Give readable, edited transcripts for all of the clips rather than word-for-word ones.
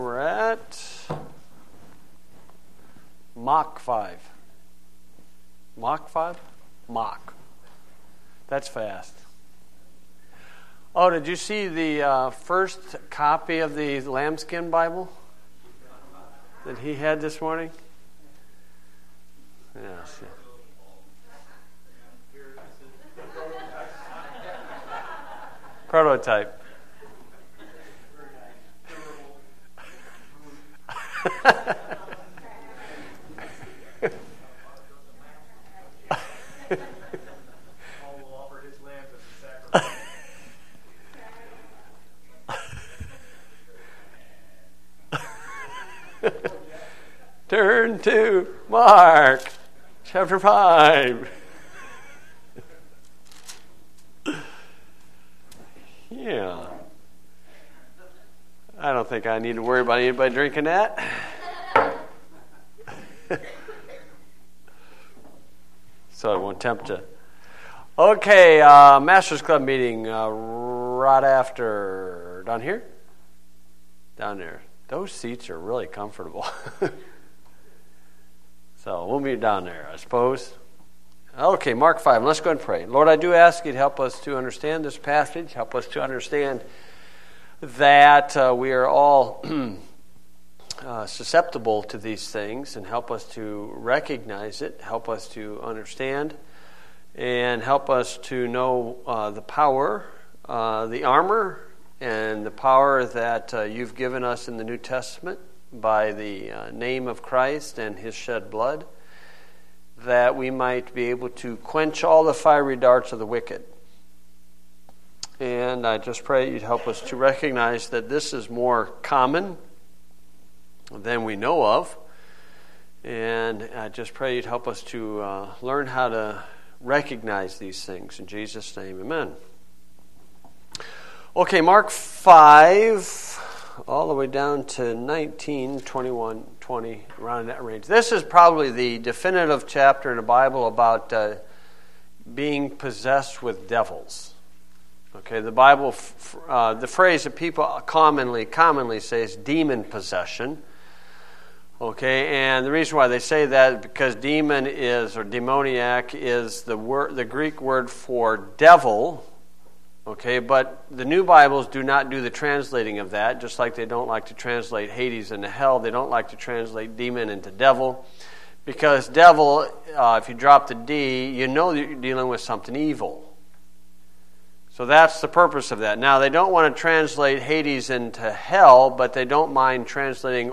We're at Mach 5. Mach 5? Mach. That's fast. Oh, did you see the first copy of the Lambskin Bible that he had this morning? Yes. Prototype. Turn to Mark chapter 5. Yeah. I don't think I need to worry about anybody drinking that. So I won't tempt you. Okay, Masters Club meeting right after. Down here? Down there. Those seats are really comfortable. So we'll meet down there, I suppose. Okay, Mark 5. Let's go and pray. Lord, I do ask you to help us to understand this passage. Help us to understand that we are all susceptible to these things, and help us to recognize it, help us to understand, and help us to know the power, the armor, and the power that you've given us in the New Testament by the name of Christ and his shed blood, that we might be able to quench all the fiery darts of the wicked. And I just pray you'd help us to recognize that this is more common than we know of. And I just pray you'd help us to learn how to recognize these things. In Jesus' name, amen. Okay, Mark 5, all the way down to 19, 21, 20, around in that range. This is probably the definitive chapter in the Bible about being possessed with devils. Okay, the Bible, the phrase that people commonly say is demon possession. Okay, and the reason why they say that is because demon is, or demoniac, is the Greek word for devil. Okay, but the new Bibles do not do the translating of that, just like they don't like to translate Hades into hell. They don't like to translate demon into devil, because devil, if you drop the D, you know that you're dealing with something evil. So that's the purpose of that. Now, they don't want to translate Hades into hell, but they don't mind translating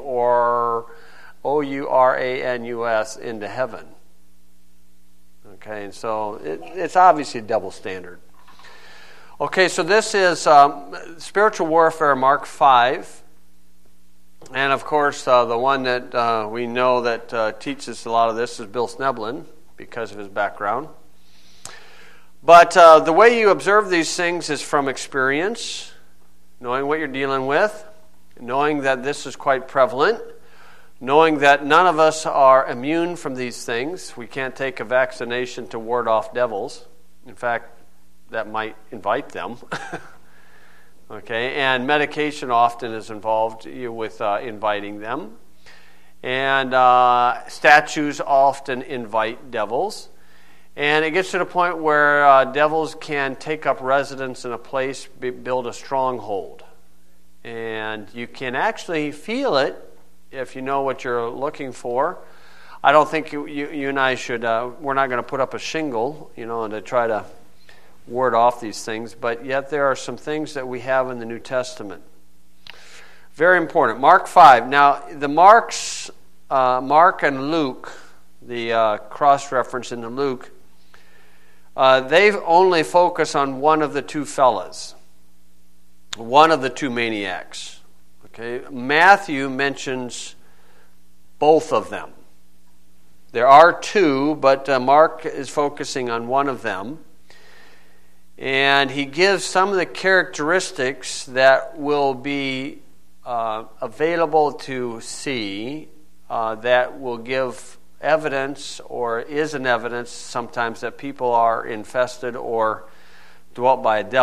O-U-R-A-N-U-S into heaven. Okay, and so it's obviously a double standard. Okay, so this is Spiritual Warfare, Mark 5. And, of course, the one that we know that teaches a lot of this is Bill Sneblin, because of his background. But the way you observe these things is from experience, knowing what you're dealing with, knowing that this is quite prevalent, knowing that none of us are immune from these things. We can't take a vaccination to ward off devils. In fact, that might invite them. Okay, and medication often is involved with inviting them. And statues often invite devils. And it gets to the point where devils can take up residence in a place, build a stronghold. And you can actually feel it if you know what you're looking for. I don't think you and I should, we're not going to put up a shingle, and to try to ward off these things, but yet there are some things that we have in the New Testament. Very important. Mark 5. Now, the Mark and Luke, the cross-reference in the Luke, they only focus on one of the two fellas, one of the two maniacs. Okay, Matthew mentions both of them. There are two, but Mark is focusing on one of them. And he gives some of the characteristics that will be available to see that will give evidence, or is an evidence sometimes, that people are infested or dwelt by a devil.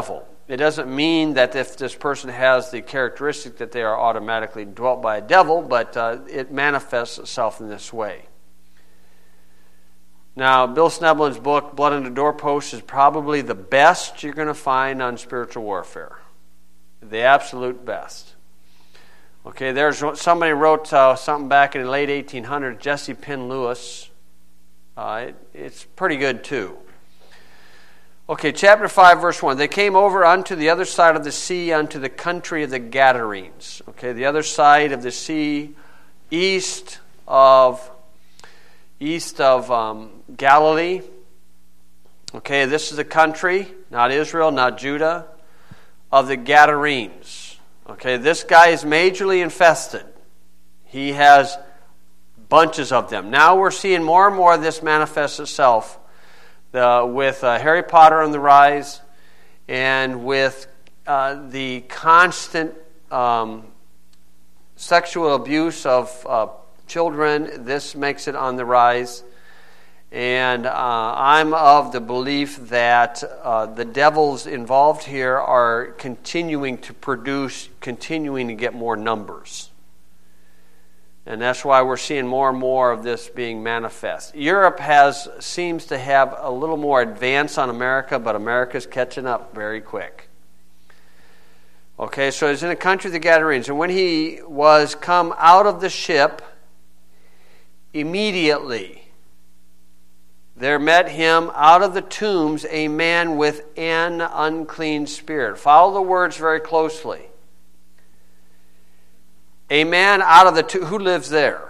It doesn't mean that if this person has the characteristic that they are automatically dwelt by a devil, but it manifests itself in this way. Now, Bill Sneblin's book, Blood on the Doorpost, is probably the best you're going to find on spiritual warfare. The absolute best. Okay, there's somebody wrote something back in the late 1800s, Jesse Penn Lewis. It's pretty good too. Okay, chapter 5, verse 1. They came over unto the other side of the sea, unto the country of the Gadarenes. Okay, the other side of the sea, east of Galilee. Okay, this is the country, not Israel, not Judah, of the Gadarenes. Okay, this guy is majorly infested. He has bunches of them. Now we're seeing more and more of this manifest itself with Harry Potter on the rise, and with the constant sexual abuse of children. This makes it on the rise. And I'm of the belief that the devils involved here are continuing to produce, continuing to get more numbers. And that's why we're seeing more and more of this being manifest. Europe seems to have a little more advance on America, but America's catching up very quick. Okay, so he's in the country of the Gadarenes. And when he was come out of the ship, immediately there met him out of the tombs a man with an unclean spirit. Follow the words very closely. A man out of the tomb. Who lives there?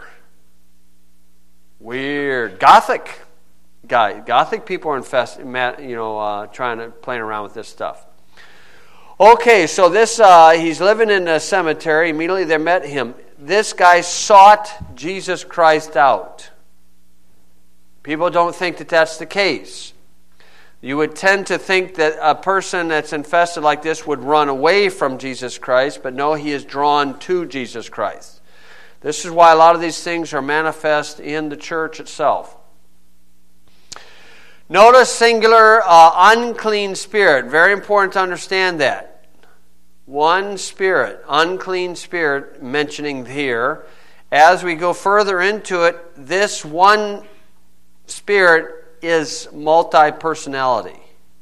Weird. Gothic guy. Gothic people are infested, playing around with this stuff. Okay, so this he's living in a cemetery. Immediately there met him. This guy sought Jesus Christ out. People don't think that that's the case. You would tend to think that a person that's infested like this would run away from Jesus Christ, but no, he is drawn to Jesus Christ. This is why a lot of these things are manifest in the church itself. Notice singular, unclean spirit. Very important to understand that. One spirit, unclean spirit, mentioning here. As we go further into it, this one spirit is multi-personality.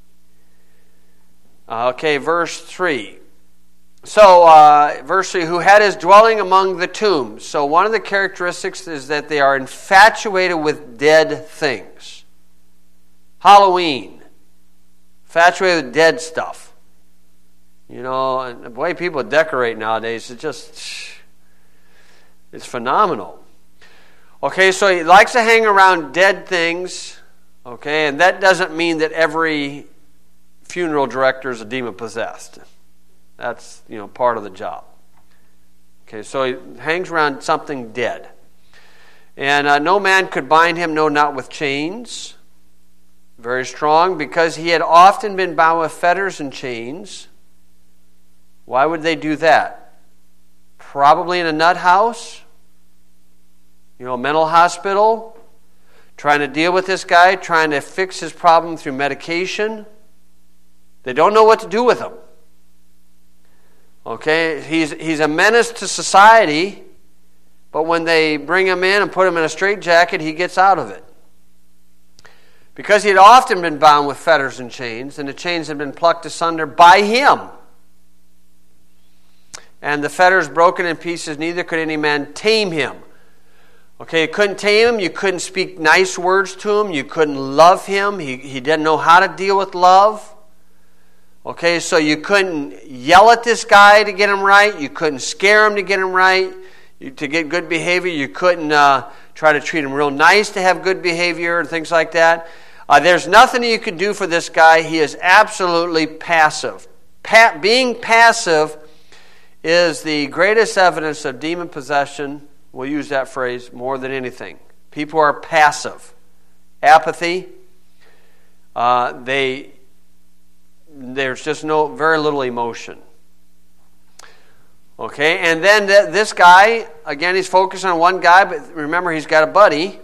Okay, verse 3. So, verse 3, who had his dwelling among the tombs. So one of the characteristics is that they are infatuated with dead things. Halloween. Infatuated with dead stuff. And the way people decorate nowadays, it's phenomenal. Okay, so he likes to hang around dead things. Okay, and that doesn't mean that every funeral director is a demon possessed. That's, part of the job. Okay, so he hangs around something dead. And no man could bind him, no, not with chains. Very strong, because he had often been bound with fetters and chains. Why would they do that? Probably in a nut house. A mental hospital. Trying to deal with this guy, trying to fix his problem through medication. They don't know what to do with him. Okay, he's a menace to society, but when they bring him in and put him in a straitjacket, he gets out of it. Because he had often been bound with fetters and chains, and the chains had been plucked asunder by him. And the fetters broken in pieces, neither could any man tame him. Okay, you couldn't tame him, you couldn't speak nice words to him, you couldn't love him, he didn't know how to deal with love. Okay, so you couldn't yell at this guy to get him right, you couldn't scare him to get him right, to get good behavior, you couldn't try to treat him real nice to have good behavior and things like that. There's nothing you could do for this guy, he is absolutely passive. Being passive is the greatest evidence of demon possession. We'll use that phrase more than anything. People are passive. Apathy. There's just very little emotion. Okay, and then this guy, again, he's focused on one guy, but remember, he's got a buddy.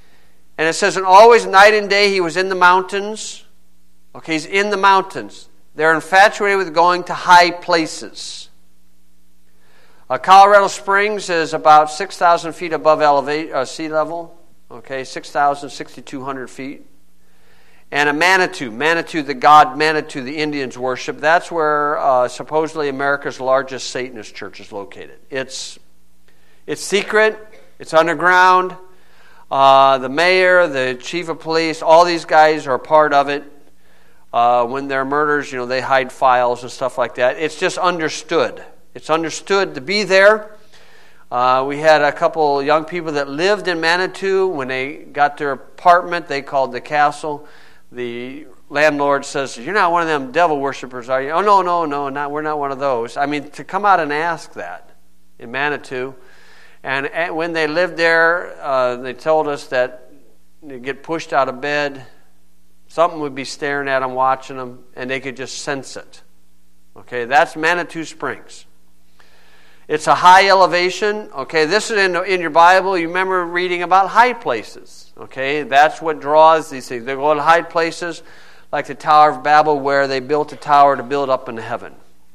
And it says, and always night and day he was in the mountains. Okay, he's in the mountains. They're infatuated with going to high places. Colorado Springs is about 6,000 feet above sea level. Okay, 6,200 feet. And Manitou, the god Manitou, the Indians worship. That's where supposedly America's largest Satanist church is located. It's secret. It's underground. The mayor, the chief of police, all these guys are a part of it. When there are murders, they hide files and stuff like that. It's just understood. It's understood to be there. We had a couple young people that lived in Manitou. When they got their apartment, they called the castle. The landlord says, "You're not one of them devil worshippers, are you?" "Oh, no, we're not one of those." I mean, to come out and ask that in Manitou. And when they lived there, they told us that they'd get pushed out of bed. Something would be staring at them, watching them, and they could just sense it. Okay, that's Manitou Springs. It's a high elevation. Okay, this is in your Bible. You remember reading about high places. Okay, that's what draws these things. They go to high places like the Tower of Babel, where they built a tower to build up into heaven.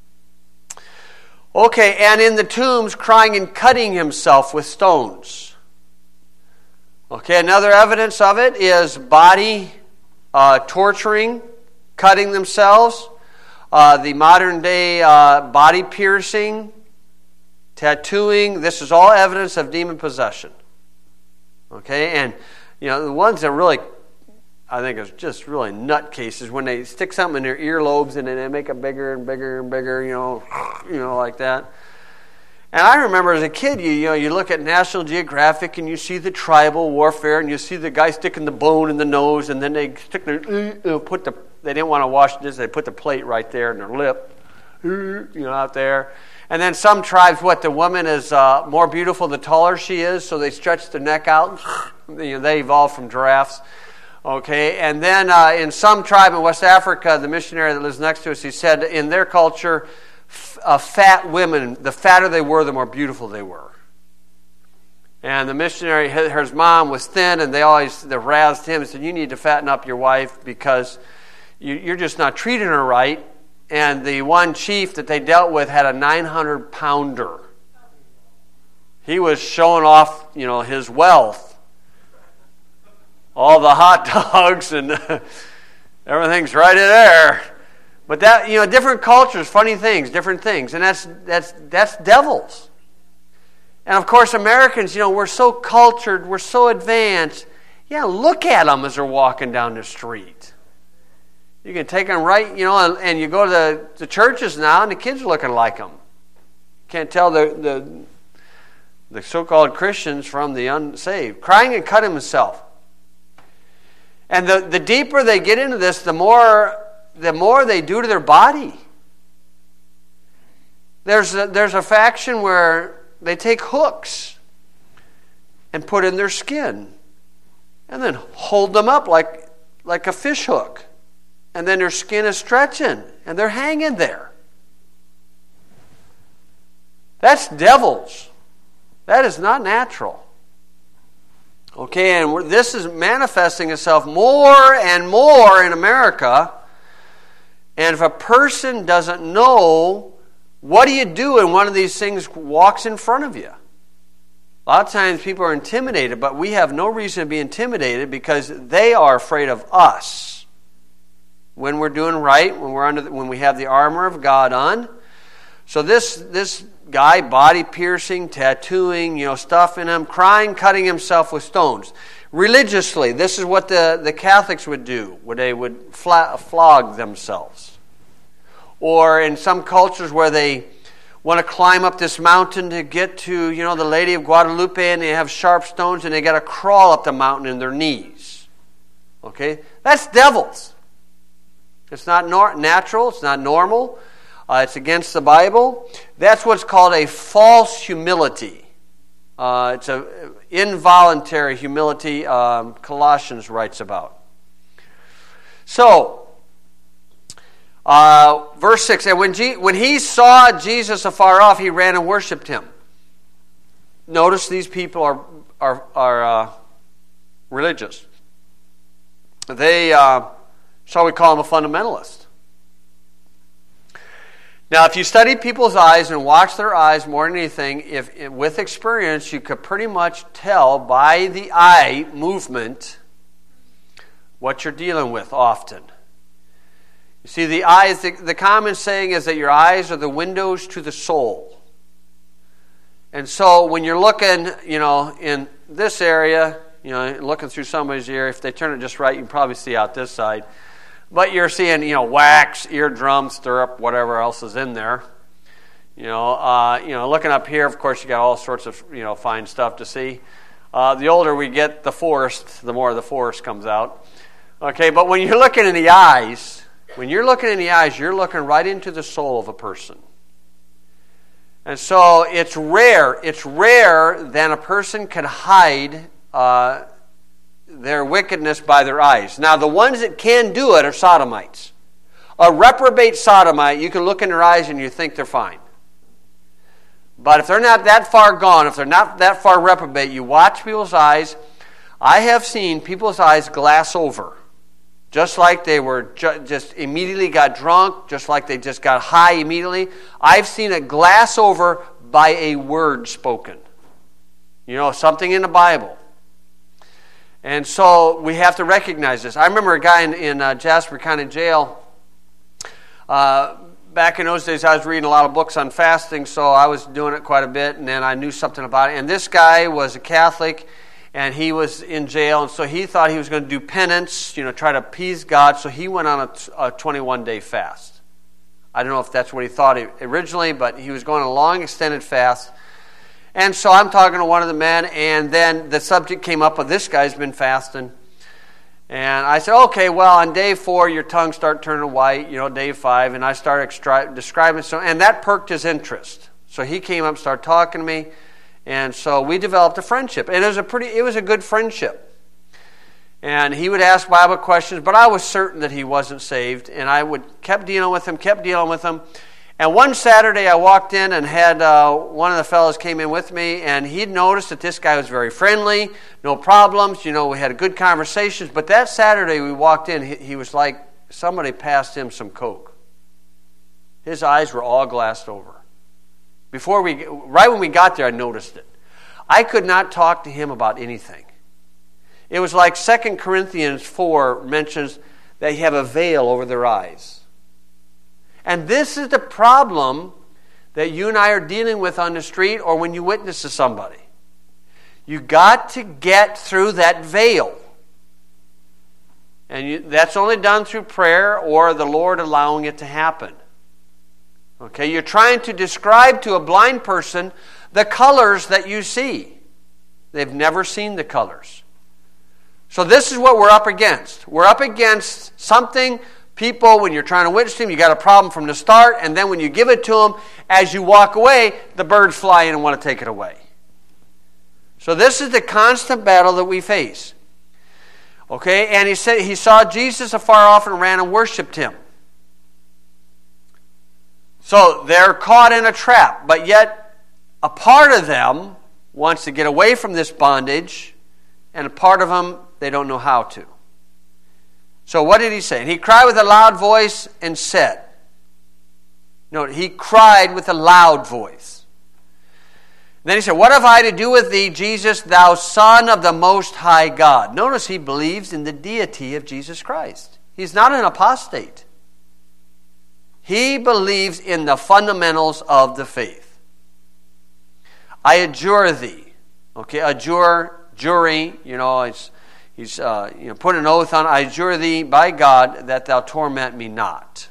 Okay, and in the tombs, crying and cutting himself with stones. Okay, another evidence of it is body torturing, cutting themselves. The modern day body piercing, tattooing. This is all evidence of demon possession. Okay, and the ones that really, I think, is just really nutcases when they stick something in their earlobes and then they make it bigger and bigger and bigger, like that. And I remember as a kid, you look at National Geographic and you see the tribal warfare and you see the guy sticking the bone in the nose and then they stick their, they didn't want to wash this, they put the plate right there in their lip, out there. And then some tribes, the woman is more beautiful the taller she is, so they stretch the neck out. They evolved from giraffes. Okay, and then in some tribe in West Africa, the missionary that lives next to us, he said in their culture, fat women, the fatter they were, the more beautiful they were. And the missionary, his mom was thin, and they razzed him and said, "You need to fatten up your wife because you're just not treating her right." And the one chief that they dealt with had a 900-pounder. He was showing off, his wealth. All the hot dogs and everything's right in there. But that, different cultures, funny things, different things. And that's devils. And of course, Americans, we're so cultured, we're so advanced. Yeah, look at them as they're walking down the street. You can take them right, and you go to the churches now, and the kids are looking like them. Can't tell the so-called Christians from the unsaved. Crying and cutting himself. And the deeper they get into this, the more they do to their body. There's a faction where they take hooks and put in their skin and then hold them up like a fish hook. And then their skin is stretching and they're hanging there. That's devils. That is not natural. Okay, and this is manifesting itself more and more in America. And if a person doesn't know, what do you do when one of these things walks in front of you? A lot of times people are intimidated, but we have no reason to be intimidated because they are afraid of us. When we're doing right, when we have the armor of God on. So this guy, body piercing, tattooing, stuff in him, crying, cutting himself with stones. Religiously, this is what the Catholics would do, where they would flog themselves. Or in some cultures where they want to climb up this mountain to get to, the Lady of Guadalupe, and they have sharp stones, and they got to crawl up the mountain in their knees. Okay? That's devils. It's not natural. It's not normal. It's against the Bible. That's what's called a false humility. It's an involuntary humility Colossians writes about. So, verse 6, and when he saw Jesus afar off, he ran and worshipped him. Notice these people are religious. They... shall we call him a fundamentalist? Now, if you study people's eyes and watch their eyes more than anything, with experience, you could pretty much tell by the eye movement what you're dealing with often. You see, the eyes, the common saying is that your eyes are the windows to the soul. And so when you're looking, in this area, looking through somebody's ear, if they turn it just right, you can probably see out this side. But you're seeing, wax, eardrum, stirrup, whatever else is in there. Looking up here, of course, you got all sorts of, fine stuff to see. The older we get, the forest, the more the forest comes out. Okay, but when you're looking in the eyes, you're looking right into the soul of a person. And so it's rare that a person can hide their wickedness by their eyes. Now, the ones that can do it are sodomites. A reprobate sodomite, you can look in their eyes and you think they're fine. But if they're not that far gone, if they're not that far reprobate, you watch people's eyes. I have seen people's eyes glass over. Just like they were just immediately got drunk, just like they just got high immediately. I've seen it glass over by a word spoken. Something in the Bible. And so we have to recognize this. I remember a guy in Jasper County Jail. Back in those days, I was reading a lot of books on fasting, so I was doing it quite a bit, and then I knew something about it. And this guy was a Catholic, and he was in jail, and so he thought he was going to do penance, try to appease God, so he went on a 21-day fast. I don't know if that's what he thought originally, but he was going on a long, extended fast. And so I'm talking to one of the men, and then the subject came up of this guy's been fasting. And I said, okay, well, on day 4, your tongue started turning white, day 5, and I started describing so, and that perked his interest. So he came up and started talking to me, and so we developed a friendship. And it was a good friendship. And he would ask Bible questions, but I was certain that he wasn't saved, and I kept dealing with him. And one Saturday I walked in and had one of the fellows came in with me, and he'd noticed that this guy was very friendly, no problems, we had good conversations. But that Saturday we walked in, he was like somebody passed him some Coke. His eyes were all glassed over. Right when we got there, I noticed it. I could not talk to him about anything. It was like 2 Corinthians 4 mentions that you have a veil over their eyes. And this is the problem that you and I are dealing with on the street or when you witness to somebody. You got to get through that veil. And that's only done through prayer or the Lord allowing it to happen. Okay, you're trying to describe to a blind person the colors that you see. They've never seen the colors. So this is what we're up against. We're up against something. People, when you're trying to witness to them, you got a problem from the start, and then when you give it to them, as you walk away, the birds fly in and want to take it away. So this is the constant battle that we face. Okay, and he said he saw Jesus afar off and ran and worshipped him. So they're caught in a trap, but yet a part of them wants to get away from this bondage, and a part of them, they don't know how to. So what did he say? And he cried with a loud voice and said. Note, he cried with a loud voice. Then he said, what have I to do with thee, Jesus, thou Son of the Most High God? Notice he believes in the deity of Jesus Christ. He's not an apostate. He believes in the fundamentals of the faith. I adjure thee. Okay, jury, he's put an oath on, I adjure thee by God that thou torment me not.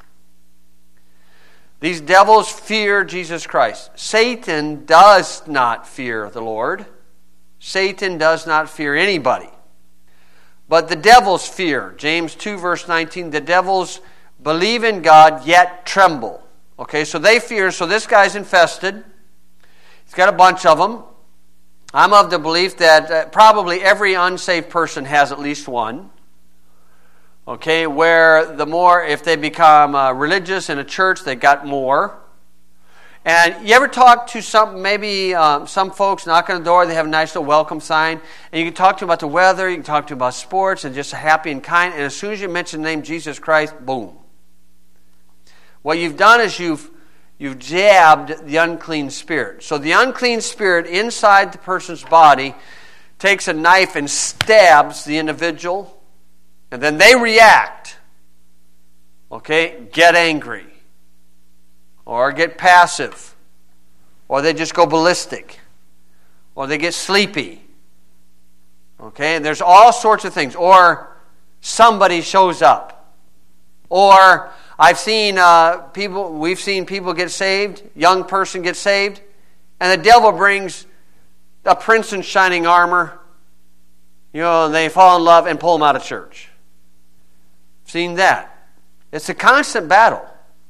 These devils fear Jesus Christ. Satan does not fear the Lord. Satan does not fear anybody. But the devils fear. James 2 verse 19, the devils believe in God yet tremble. Okay, so they fear. So this guy's infested. He's got a bunch of them. I'm of the belief that probably every unsaved person has at least one. Okay, where the more, if they become religious in a church, they got more. And you ever talk to some folks knock on the door, they have a nice little welcome sign, and you can talk to them about the weather, you can talk to them about sports, and just happy and kind, and as soon as you mention the name Jesus Christ, boom. What you've done is you've you've jabbed the unclean spirit. So the unclean spirit inside the person's body takes a knife and stabs the individual, and then they react. Okay? Get angry. Or get passive. Or they just go ballistic. Or they get sleepy. Okay? And there's all sorts of things. Or somebody shows up. Or we've seen people get saved, young person get saved, and the devil brings a prince in shining armor, and they fall in love and pull them out of church. Seen that. It's a constant battle.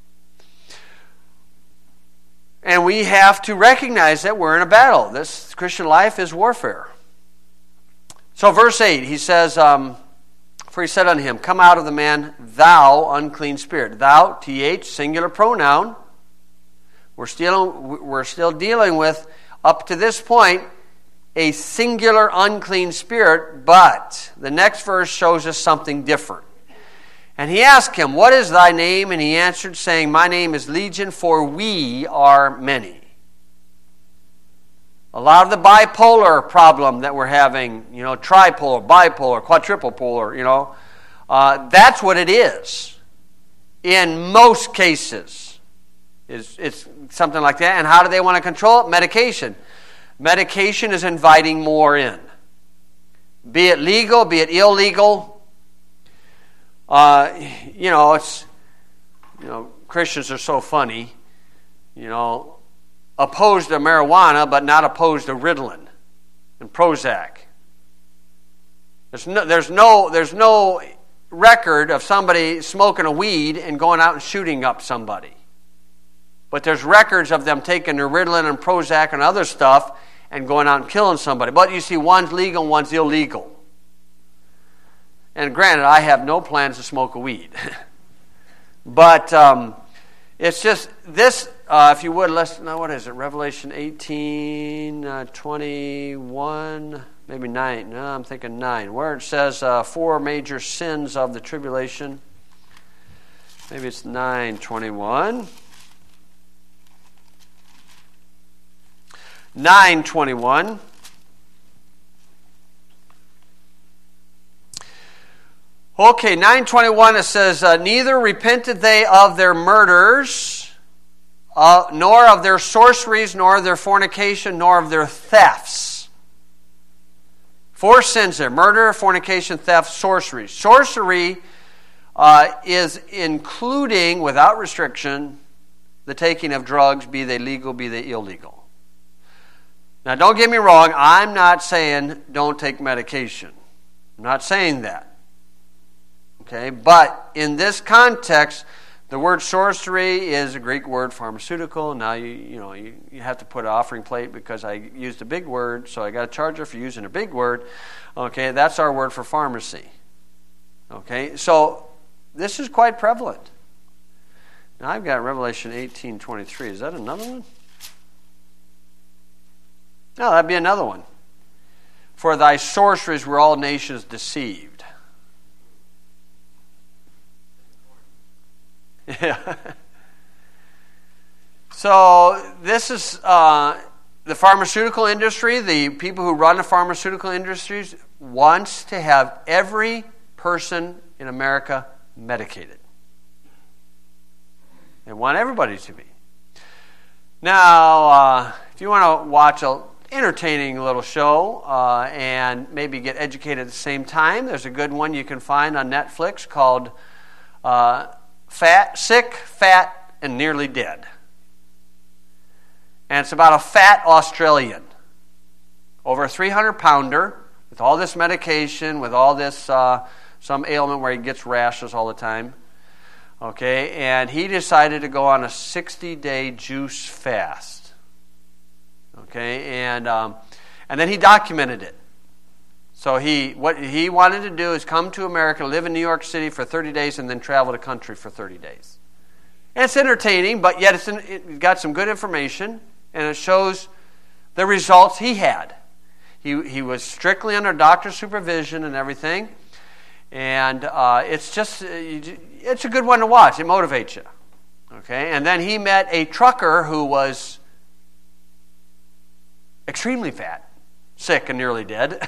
And we have to recognize that we're in a battle. This Christian life is warfare. So verse 8, he says, for he said unto him, come out of the man, thou unclean spirit. Thou, th, singular pronoun. We're still dealing with, up to this point, a singular unclean spirit, but the next verse shows us something different. And he asked him, what is thy name? And he answered, saying, my name is Legion, for we are many. A lot of the bipolar problem that we're having, tripolar, bipolar, quadruple polar, that's what it is. In most cases, it's something like that. And how do they want to control it? Medication. Medication is inviting more in. Be it legal, be it illegal. Christians are so funny. Opposed to marijuana, but not opposed to Ritalin and Prozac. There's no record of somebody smoking a weed and going out and shooting up somebody. But there's records of them taking their Ritalin and Prozac and other stuff and going out and killing somebody. But you see, one's legal and one's illegal. And granted, I have no plans to smoke a weed. But it's just this, if you would, what is it? Revelation 18, 21, maybe 9. No, I'm thinking 9. Where it says 4 major sins of the tribulation. Maybe it's 9:21. 9:21. Okay, 9:21 it says, neither repented they of their murders, nor of their sorceries, nor of their fornication, nor of their thefts. 4 sins there: murder, fornication, theft, sorcery. Sorcery is including, without restriction, the taking of drugs, be they legal, be they illegal. Now, don't get me wrong, I'm not saying don't take medication. I'm not saying that. Okay, but in this context, the word sorcery is a Greek word, pharmaceutical. Now you have to put an offering plate because I used a big word, so I got a charger for using a big word. Okay, that's our word for pharmacy. Okay, so this is quite prevalent. Now I've got Revelation 18:23. Is that another one? No, that'd be another one. For thy sorceries were all nations deceived. Yeah. So this is the pharmaceutical industry. The people who run the pharmaceutical industries wants to have every person in America medicated. They want everybody to be. Now, if you want to watch an entertaining little show and maybe get educated at the same time, there's a good one you can find on Netflix called Sick, Fat, and Nearly Dead. And it's about a fat Australian, over a 300-pounder, with all this medication, with all this some ailment where he gets rashes all the time. Okay, and he decided to go on a 60-day juice fast. Okay, and then he documented it. So what he wanted to do is come to America, live in New York City for 30 days, and then travel the country for 30 days. And it's entertaining, but yet it's got some good information, and it shows the results he had. He was strictly under doctor's supervision and everything, and it's a good one to watch. It motivates you. Okay, and then he met a trucker who was extremely fat, sick and nearly dead,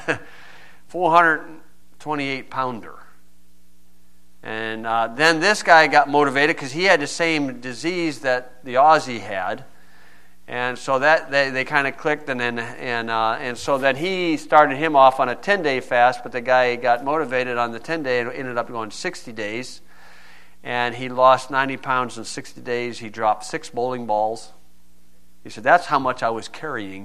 428-pounder. And then this guy got motivated because he had the same disease that the Aussie had. And so that they kind of clicked, and so then he started him off on a 10-day fast, but the guy got motivated on the 10-day and ended up going 60 days. And he lost 90 pounds in 60 days. He dropped 6 bowling balls. He said, that's how much I was carrying.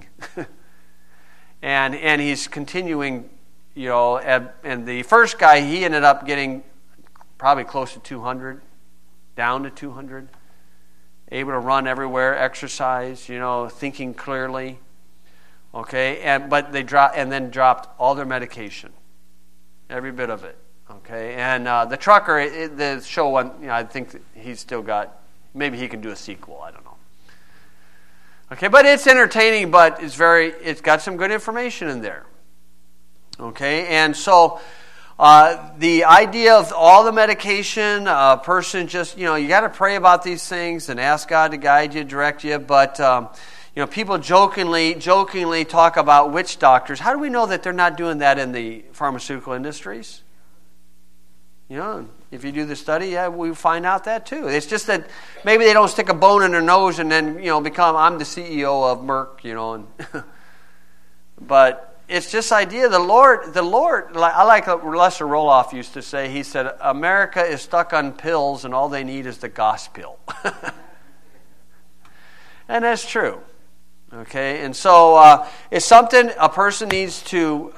and he's continuing, and the first guy, he ended up getting probably close to 200, down to 200. Able to run everywhere, exercise, thinking clearly. Okay, but they dropped all their medication, every bit of it. Okay, and the trucker, the show one, I think he's still got. Maybe he can do a sequel. I don't know. Okay, but it's entertaining, but it's got some good information in there. Okay, and so. The idea of all the medication, a person just, you got to pray about these things and ask God to guide you, direct you. But, people jokingly talk about witch doctors. How do we know that they're not doing that in the pharmaceutical industries? If you do the study, we find out that too. It's just that maybe they don't stick a bone in their nose and then, become, I'm the CEO of Merck, but... It's just idea. The Lord. I like what Lester Roloff used to say. He said, "America is stuck on pills, and all they need is the gospel." And that's true. Okay, and so it's something a person needs to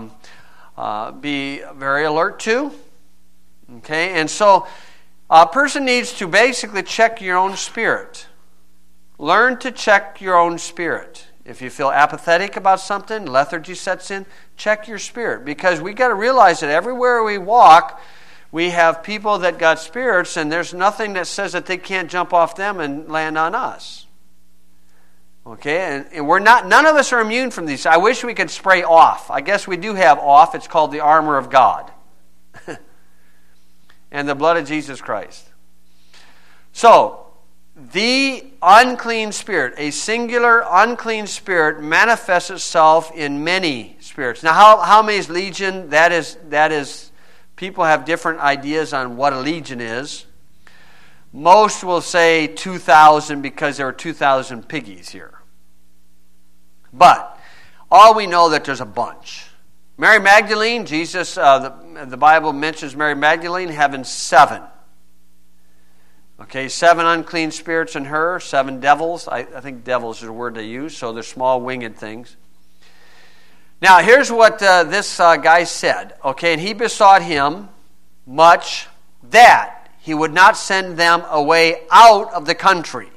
be very alert to. Okay, and so a person needs to basically check your own spirit. Learn to check your own spirit. If you feel apathetic about something, lethargy sets in, check your spirit. Because we got to realize that everywhere we walk, we have people that got spirits, and there's nothing that says that they can't jump off them and land on us. Okay, and we're not. None of us are immune from these. I wish we could spray off. I guess we do have off. It's called the armor of God, and the blood of Jesus Christ. So. The unclean spirit, a singular unclean spirit, manifests itself in many spirits. Now, how many is legion? That is, people have different ideas on what a legion is. Most will say 2,000 because there are 2,000 piggies here. But all we know that there's a bunch. Mary Magdalene, Jesus, the Bible mentions Mary Magdalene having 7. Okay, 7 unclean spirits in her, 7 devils. I think devils is the word they use, so they're small winged things. Now, here's what this guy said. Okay, and he besought him much that he would not send them away out of the country.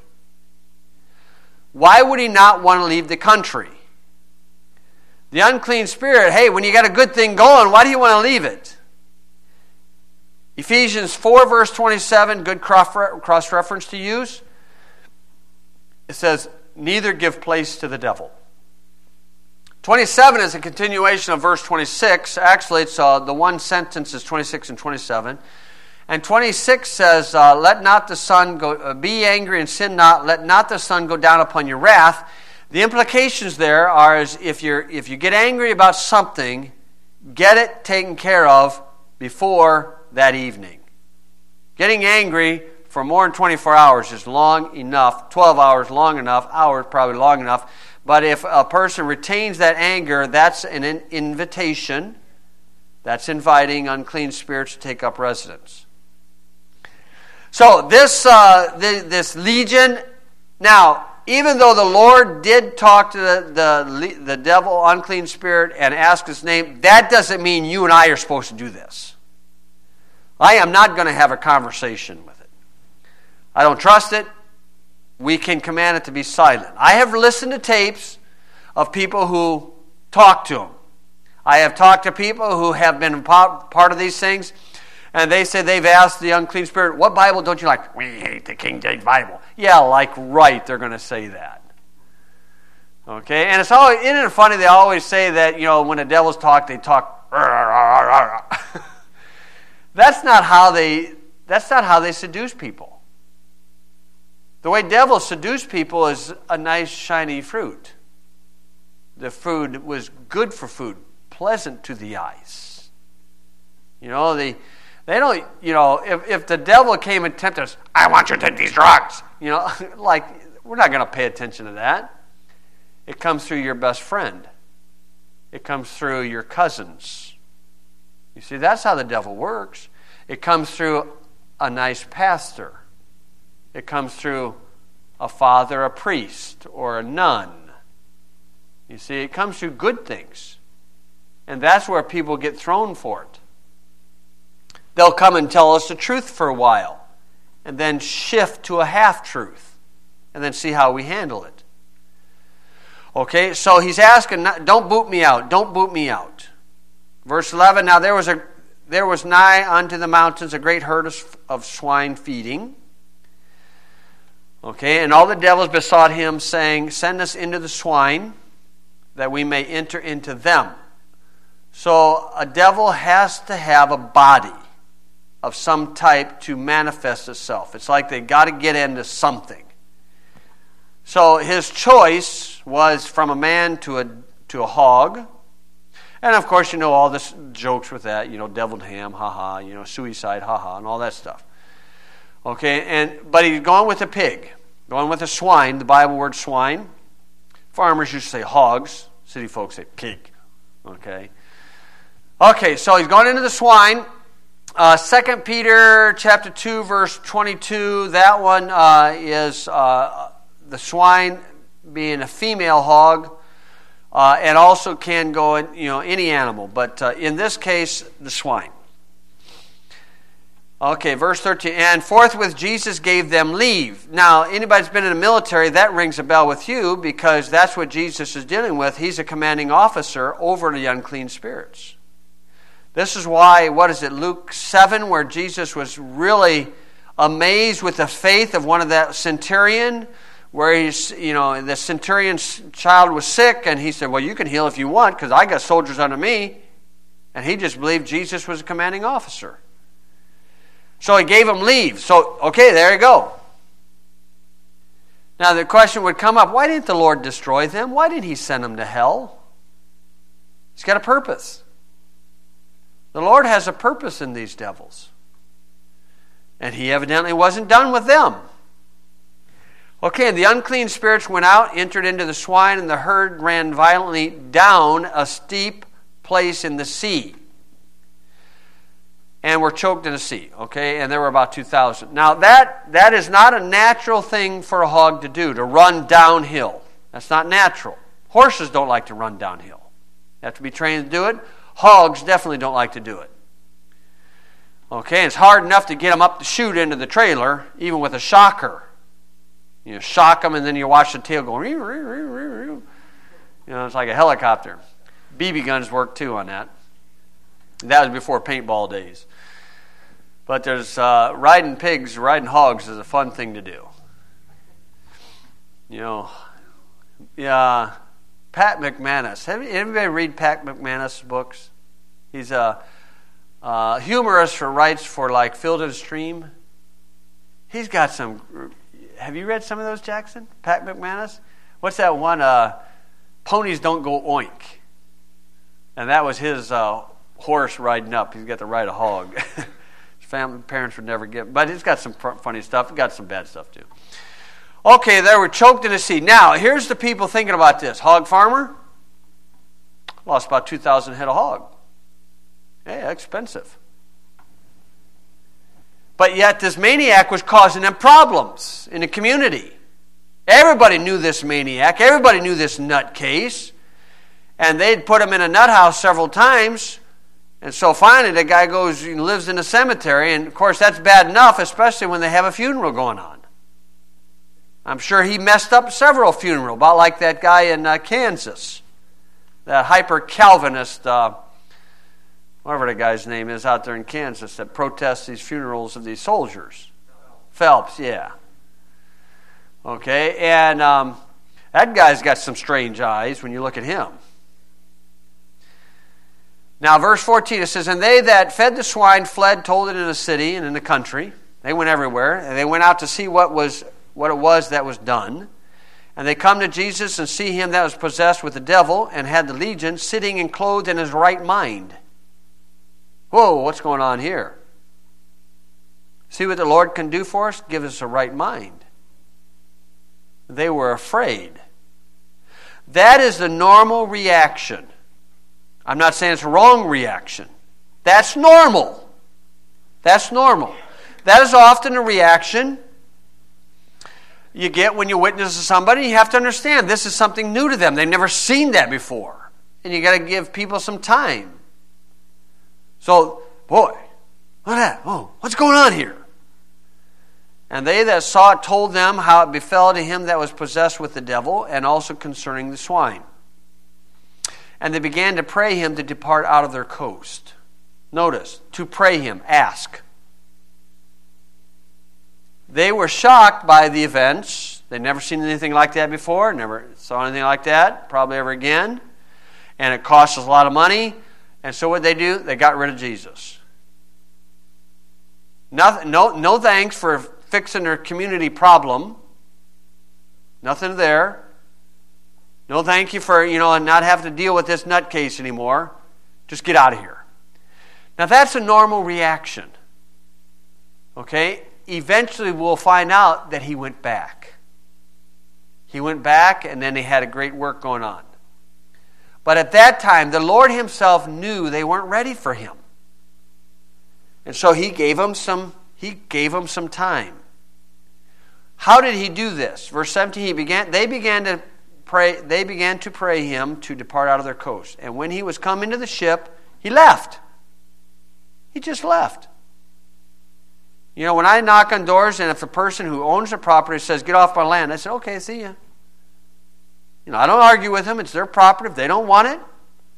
Why would he not want to leave the country? The unclean spirit, hey, when you got a good thing going, why do you want to leave it? Ephesians 4, verse 27, good cross-reference to use. It says, neither give place to the devil. 27 is a continuation of verse 26. Actually, it's the one sentence is 26 and 27. And 26 says, let not the sun go, be angry and sin not, let not the sun go down upon your wrath. The implications there are is if you get angry about something, get it taken care of before that evening. Getting angry for more than 24 hours is long enough. 12 hours long enough. Hours probably long enough. But if a person retains that anger, that's an invitation. That's inviting unclean spirits to take up residence. So this legion. Now, even though the Lord did talk to the devil, unclean spirit, and ask his name, that doesn't mean you and I are supposed to do this. I am not going to have a conversation with it. I don't trust it. We can command it to be silent. I have listened to tapes of people who talk to him. I have talked to people who have been part of these things, and they say they've asked the unclean spirit, what Bible don't you like? We hate the King James Bible. Yeah, like right, they're going to say that. Okay, and it's always, isn't it funny, they always say that, when the devils talk, they talk. That's not how they seduce people. The way devils seduce people is a nice, shiny fruit. The food was good for food, pleasant to the eyes. You know, they don't, you know, if the devil came and tempted us, I want you to take these drugs. You know, like, we're not going to pay attention to that. It comes through your best friend. It comes through your cousins. You see, that's how the devil works. It comes through a nice pastor. It comes through a father, a priest, or a nun. You see, it comes through good things. And that's where people get thrown for it. They'll come and tell us the truth for a while, and then shift to a half-truth, and then see how we handle it. Okay, so he's asking, don't boot me out, don't boot me out. Verse 11, now there was nigh unto the mountains a great herd of swine feeding. Okay, and all the devils besought him, saying, send us into the swine, that we may enter into them. So a devil has to have a body of some type to manifest itself. It's like they got to get into something. So his choice was from a man to a hog. And of course, you know, all the jokes with that, you know, deviled ham, ha-ha, you know, suicide, ha-ha, and all that stuff. Okay, but he's going with a pig, going with a swine, the Bible word swine. Farmers used to say hogs, city folks say pig. Okay, so he's going into the swine. 2 Peter chapter 2, verse 22, that one is the swine being a female hog, and also can go in, you know, any animal, but in this case, the swine. Okay, verse 13, and forthwith Jesus gave them leave. Now, anybody's been in the military, that rings a bell with you, because that's what Jesus is dealing with. He's a commanding officer over the unclean spirits. This is why, Luke 7, where Jesus was really amazed with the faith of one of that centurion, where the centurion's child was sick, and he said, well, you can heal if you want, because I got soldiers under me. And he just believed Jesus was a commanding officer. So he gave him leave. So, okay, there you go. Now the question would come up, why didn't the Lord destroy them? Why did he send them to hell? He's got a purpose. The Lord has a purpose in these devils. And he evidently wasn't done with them. Okay, the unclean spirits went out, entered into the swine, and the herd ran violently down a steep place in the sea. And were choked in the sea. Okay, and there were about 2,000. Now that is not a natural thing for a hog to do, to run downhill. That's not natural. Horses don't like to run downhill. You have to be trained to do it. Hogs definitely don't like to do it. Okay, it's hard enough to get them up the chute into the trailer, even with a shocker. You shock them, and then you watch the tail go. You know, it's like a helicopter. BB guns work too on that. That was before paintball days. But there's riding hogs is a fun thing to do. You know, yeah. Pat McManus. Have anybody read Pat McManus' books? He's a humorist who writes for like Field and Stream. He's got some. Have you read some of those, Jackson? Pat McManus? What's that one? Ponies Don't Go Oink. And that was his horse riding up. He's got to ride a hog. His parents would never give. But it's got some funny stuff. It's got some bad stuff too. Okay, they were choked in the sea. Now, here's the people thinking about this. Hog farmer lost about 2,000 head of hog. Yeah, expensive. But yet this maniac was causing them problems in the community. Everybody knew this maniac. Everybody knew this nutcase. And they'd put him in a nut house several times. And so finally the guy goes and lives in a cemetery. And of course that's bad enough, especially when they have a funeral going on. I'm sure he messed up several funerals, about like that guy in Kansas. That hyper-Calvinist, whatever the guy's name is out there in Kansas, that protests these funerals of these soldiers. Phelps, yeah. Okay, and that guy's got some strange eyes when you look at him. Now, verse 14, it says, and they that fed the swine fled, told it in the city and in the country. They went everywhere, and they went out to see what was what it was that was done. And they come to Jesus and see him that was possessed with the devil and had the legion sitting and clothed in his right mind. Whoa, what's going on here? See what the Lord can do for us? Give us a right mind. They were afraid. That is the normal reaction. I'm not saying it's a wrong reaction. That's normal. That's normal. That is often a reaction you get when you witness to somebody. You have to understand this is something new to them. They've never seen that before. And you got to give people some time. So, boy, look at that. Oh, what's going on here? And they that saw it told them how it befell to him that was possessed with the devil, and also concerning the swine. And they began to pray him to depart out of their coast. Notice, to pray him, ask. They were shocked by the events. They'd never seen anything like that before, never saw anything like that, probably ever again. And it cost us a lot of money. And so what did they do? They got rid of Jesus. No thanks for fixing their community problem. Nothing there. No thank you for, not having to deal with this nutcase anymore. Just get out of here. Now that's a normal reaction. Okay? Eventually we'll find out that he went back. He went back and then they had a great work going on. But at that time, the Lord himself knew they weren't ready for him. And so he gave them some time. How did he do this? Verse 17, they began to pray him to depart out of their coast. And when he was come into the ship, he left. He just left. When I knock on doors and if the person who owns the property says, get off my land, I say, okay, see ya. I don't argue with them. It's their property if they don't want it.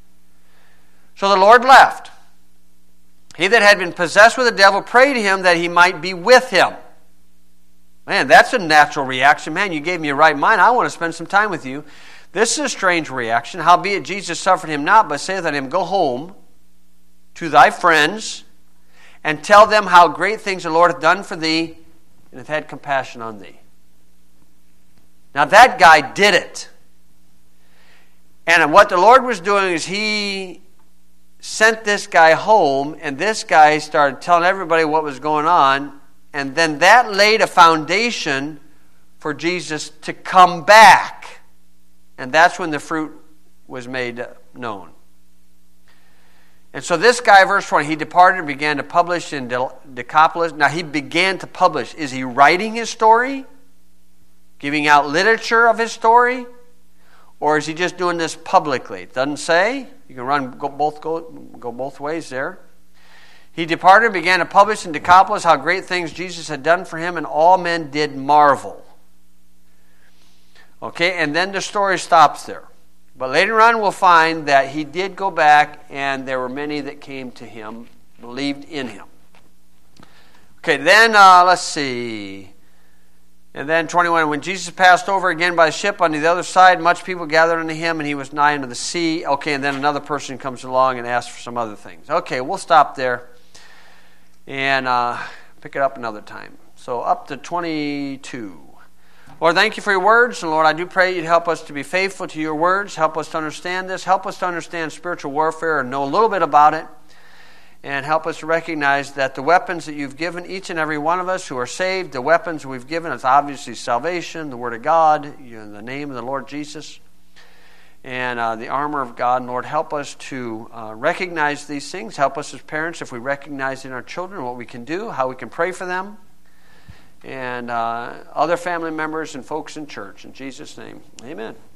So the Lord left. He that had been possessed with the devil prayed to him that he might be with him. Man, that's a natural reaction. Man, you gave me a right mind. I want to spend some time with you. This is a strange reaction. Howbeit Jesus suffered him not, but saith unto him, go home to thy friends and tell them how great things the Lord hath done for thee and hath had compassion on thee. Now that guy did it. And what the Lord was doing is he sent this guy home, and this guy started telling everybody what was going on, and then that laid a foundation for Jesus to come back. And that's when the fruit was made known. And so this guy, verse 20, he departed and began to publish in Decapolis. Now he began to publish. Is he writing his story? Giving out literature of his story? Or is he just doing this publicly? It doesn't say. You can go both ways there. He departed and began to publish in Decapolis how great things Jesus had done for him, and all men did marvel. Okay, and then the story stops there. But later on we'll find that he did go back, and there were many that came to him, believed in him. Okay, then let's see. And then 21, when Jesus passed over again by ship unto the other side, much people gathered unto him, and he was nigh unto the sea. Okay, and then another person comes along and asks for some other things. Okay, we'll stop there and pick it up another time. So up to 22. Lord, thank you for your words. And Lord, I do pray you'd help us to be faithful to your words. Help us to understand this. Help us to understand spiritual warfare and know a little bit about it. And help us to recognize that the weapons that you've given each and every one of us who are saved, the weapons we've given is obviously salvation, the Word of God, in the name of the Lord Jesus, and the armor of God. And Lord, help us to recognize these things. Help us as parents, if we recognize in our children what we can do, how we can pray for them, and other family members and folks in church. In Jesus' name, amen.